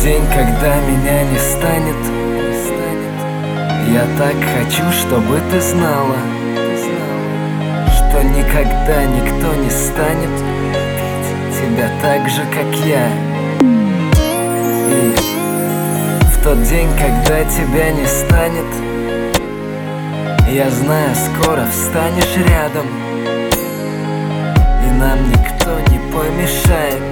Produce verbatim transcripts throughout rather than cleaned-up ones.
день, когда меня не станет, я так хочу, чтобы ты знала, что никогда никто не станет тебя так же, как я. И в тот день, когда тебя не станет, я знаю, скоро встанешь рядом, и нам никто не помешает.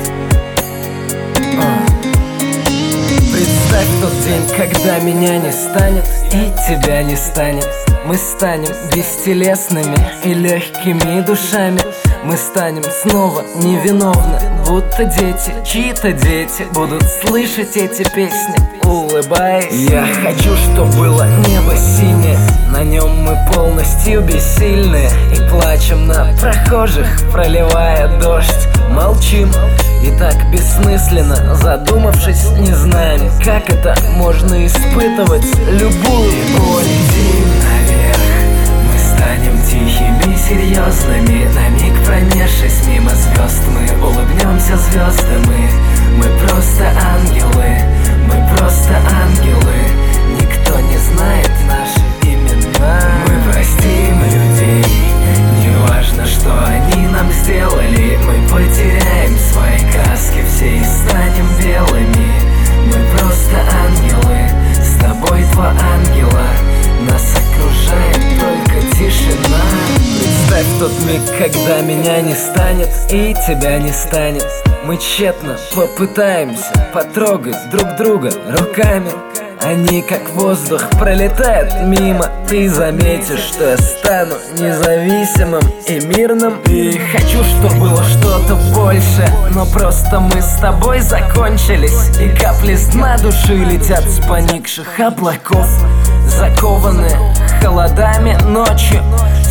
Представь тот день, когда меня не станет и тебя не станет. Мы станем бестелесными и легкими душами. Мы станем снова невиновны, будто дети, чьи-то дети будут слышать эти песни, улыбаясь. Я хочу, чтоб было небо синее, на нем мы полностью бессильны, и плачем на прохожих, проливая дождь. Молчим и так бессмысленно, задумавшись, не знаем, как это можно испытывать любую боль. Летим наверх, мы станем тихими, серьезными, на миг пронесшись мимо звезд, мы улыбнемся звездам. Мы, мы просто ангелы, мы просто ангелы. Никто не знает наши имена. Мы простим людей, неважно, что они нам сделали. Мы потеряем свои краски все и станем белыми. Мы просто ангелы, с тобой два ангела. Нас окружает только тишина. Представь тот миг, когда меня не станет и тебя не станет. Мы тщетно попытаемся потрогать друг друга руками. Они как воздух пролетают мимо. Ты заметишь, что я стану независимым и мирным. И хочу, чтобы было что-то больше, но просто мы с тобой закончились, и капли с дна души летят с поникших облаков, закованные холодами ночью,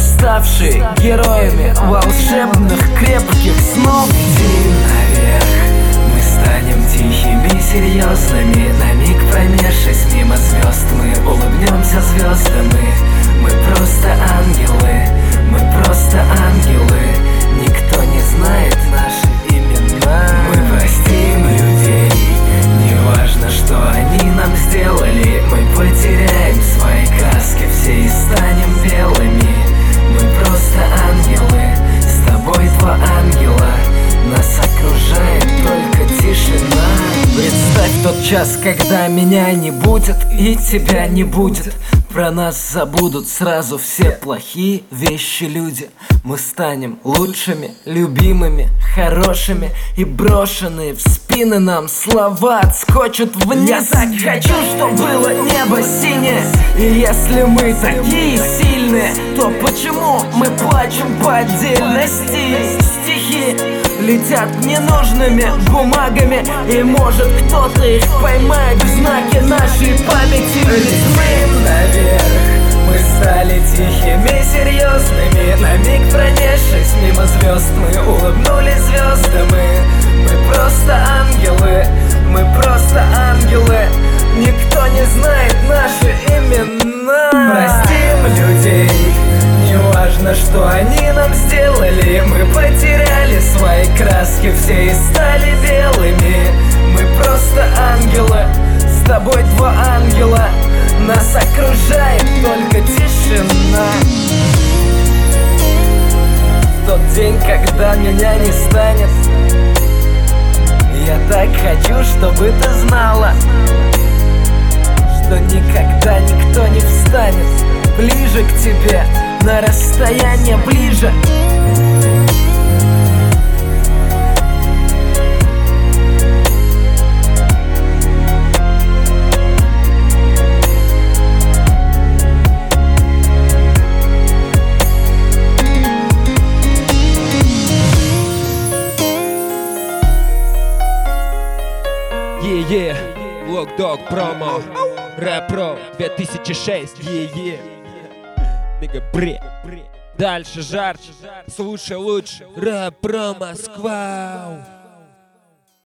ставшие героями волшебных крепких снов. Иди наверх, мы станем тихими, серьезными, на миг пронесшись мимо звезд, мы улыбнемся звездам. Мы, мы просто ангелы, мы просто ангелы. Никто не знает наши имена. Мы простим людей, неважно, что они нам сделали. Мы потеряем свои краски все и станем белыми. Мы просто ангелы, с тобой два ангела. Нас окружает только тишина. Представь тот час, когда меня не будет и тебя не будет. Про нас забудут сразу все плохие вещи, люди. Мы станем лучшими, любимыми, хорошими, и брошенные в спины нам слова отскочат вниз. Я так хочу, чтоб было небо синее, и если мы такие сильные, то почему мы плачем по отдельности? Стихи летят ненужными бумагами, и может кто-то их поймает в знаке нашей памяти. Летим наверх, мы стали тихими, серьезными, на миг пронесшись мимо звезд, мы улыбнулись звездам. Мы, мы просто ангелы, мы просто ангелы. Никто не знает наши имена. Простим людей, неважно, что они нам сделали. Мы потеряли свои краски все и стали белыми. Мы просто ангелы, с тобой два ангела. Нас окружает только тишина. В тот день, когда меня не станет, я так хочу, чтобы ты знала, что никогда никто не встанет ближе к тебе, на расстояние ближе. Е-е, Локдог промо, Рэп Про две тысячи шесть. Е-е, Нига бред. Дальше жарче, слушай лучше. Рэп Про Москва.